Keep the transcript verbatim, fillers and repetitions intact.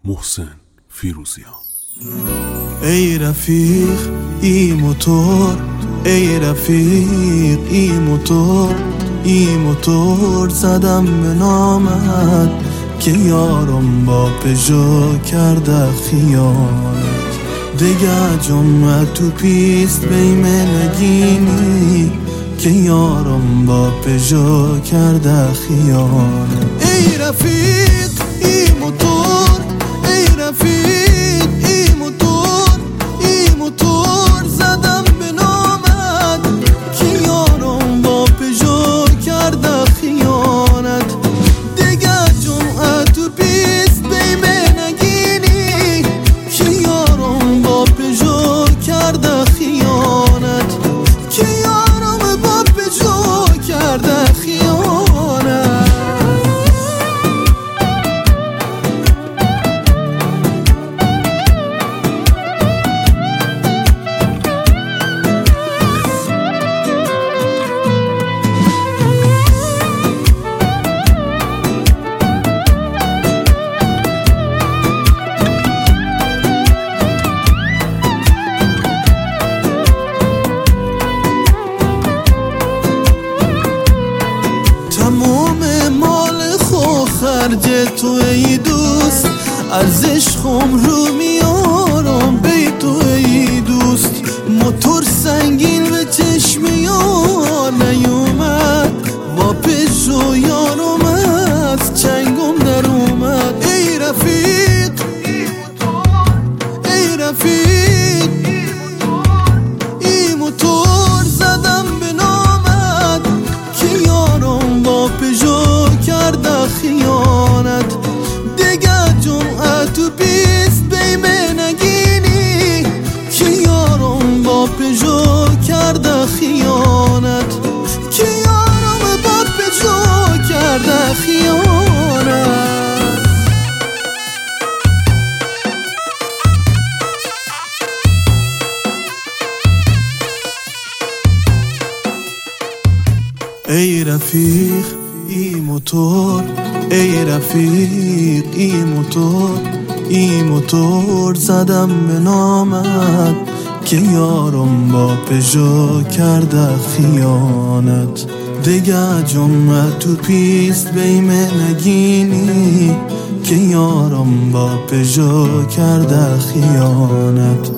محسن فیروزیان. ای رفیق ای موتور، ای رفیق ای موتور، ای موتور زدم به نامت که یارم با پژو کرده خیانت. دیگه جمعه تو پیست بیمه نگینی که یارم با پژو کرده خیانت. ای رفیق ای موتور، ای رفیق ای موتور، ای موتور زدم به نامت که یارم با پژو کرده خیانت. دیگه جمعه تو پیست بیمه نگینی که یارم با پژو کرده خیانت، که یارم با پژو کرده خیانت. خرج تو ای دوست، ارزش خم رو میارم بی تو ای دوست. موتور سنگین به چشم یار نیومد، با پژو یارم از چنگم در اومد. ای رفیق ای رفیق ای موتور زدم به نامت که یارم با پژو کرده خیانت. دیگه جمعه تو پیست بیمه نگینی که یارم با پژو کرده خیانت، که یارم با پژو کرده خیانت. ای رفیق ای موتور، ای رفیق ای موتور، ای موتور زدم به نامت که یارم با پژو کرده خیانت. دیگه جمعه تو پیست بیمه نگینی که یارم با پژو کرده خیانت.